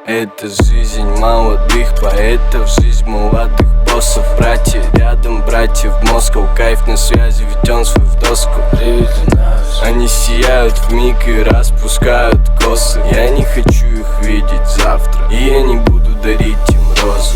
Это жизнь молодых поэтов, жизнь молодых боссов. Братья рядом, братья в Москву. Кайф на связи, ведь он свой в доску. Они сияют вмиг и распускают косы. Я не хочу их видеть завтра, и я не буду дарить им розу.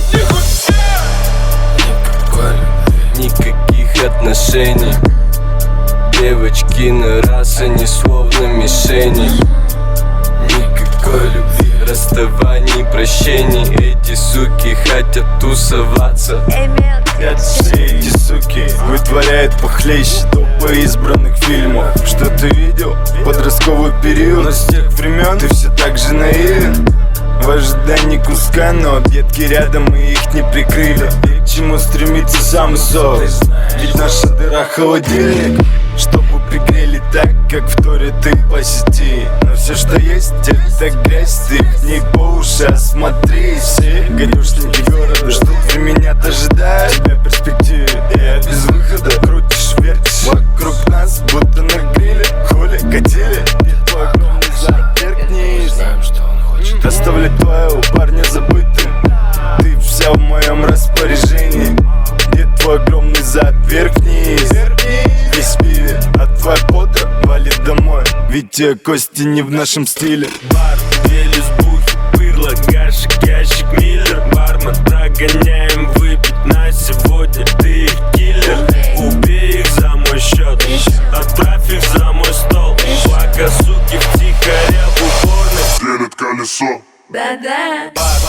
Никаких отношений. Девочки на раз, они словно мишени. Никакой любви, расставаний, прощений. Эти суки хотят тусоваться. Все эти суки вытворяют похлеще топа избранных фильмов. Что ты видел? Подростковый период. Но с тех времен ты все так же наивен. В ожидании куска, но объедки рядом и их не прикрыли. И к чему стремится сам сок? Ведь наша дыра холодильник, чтобы пригрели так, как в Торе ты по сети. Но все, что есть, это грязь, ты в ней по уши осмотри. Все гадюшники города ждут времени, дожидая тебя в перспективе. Я без выхода, крутишь, вертишь вокруг нас, будто на гриле. Хули, катили, и твой огромный зад вверх-вниз. Оставлять твоего парня забытым. Ты вся в моем распоряжении. Где твой огромный зад вверх-вниз? Весь в пиве, а твоя подра валит домой. Ведь те кости не в нашем стиле. Бар, две лесбухи, пырло, гашек, ящик, миллер. Бармен, прогоняем выпить на сегодня. Ты их киллер, убей их за мой счет. Отправь их за мой стол. Пока суки втихаря в уборной делят колесо. Да-да.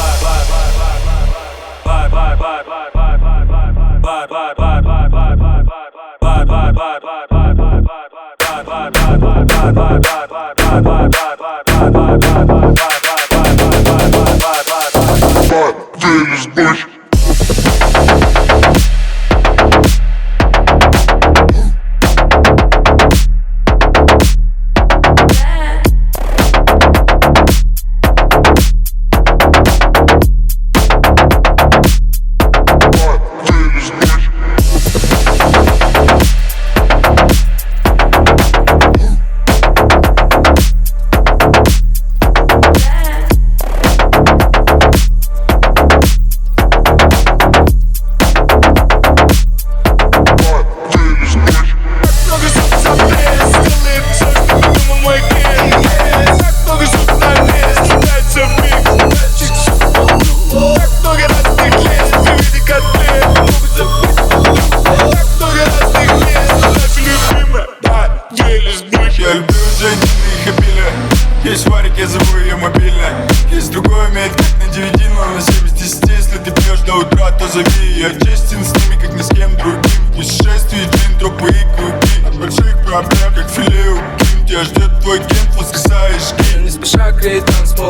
Есть варик, я зову ее мобильно. Есть другой, умеет как на DVD, но на 70-10. Если ты пьешь до утра, то зови. Я честен с ними, как ни с кем другим. Путешествие, джин, тропы и круги. От больших проблем, как филе у Ким. Тебя ждет твой кент, воскресаешь кин. Не спеша греет танцпол.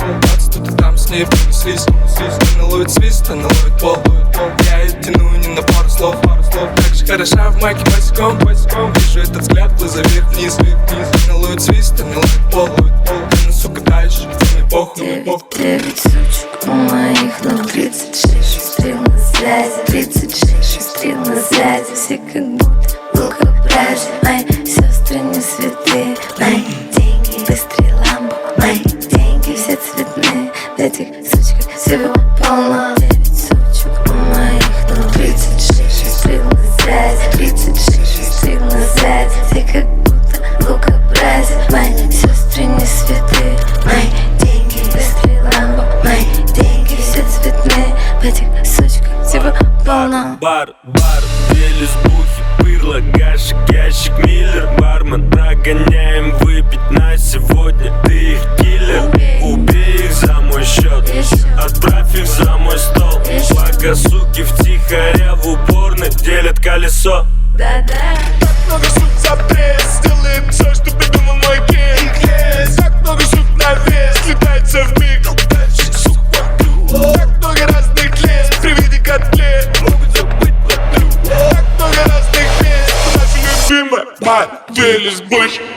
20 тут и там с ней понеслись. Она ловит свист, она ловит пол. Я ее тяну не на пару слов. Так же хороша в майке босиком. Вижу этот взгляд, глаза вверх-вниз. Она ловит свист, она ловит пол. Она, сука, дальше, мне похуй. 9 сучек у моих ног, 36 стрел на связи, 36 стрел на связи. Все как будто лукобразие. Мои сестры не святые. Мои деньги быстрее ламбо. Мои деньги все цветные. В этих сучках всего полно. 9 сучек у моих ног, 36 стрел на связи, 36 стрел на связи. Все как будто лукобразие. Мои сестры не святые. Мои деньги быстрее ламбо. Мои деньги все цветные. В этих сучках всего полно. Бар, две лесбухи, пырло, гашек, ящик, миллер. Бармен, прогоняем выпить на сегодня. Ты их киллер, убей их за мой счет. Отправь их за мой стол. Пока суки втихаря в уборной делят колесо. Да-да. Так много сук за пресс, делаем все, что придумал мой гейм. Так много сук на вес, слетается в миг. Так много разных лес, при виде котлет могут забыть про друг. Так много разных мест, наша любимая мать, две лесбухи.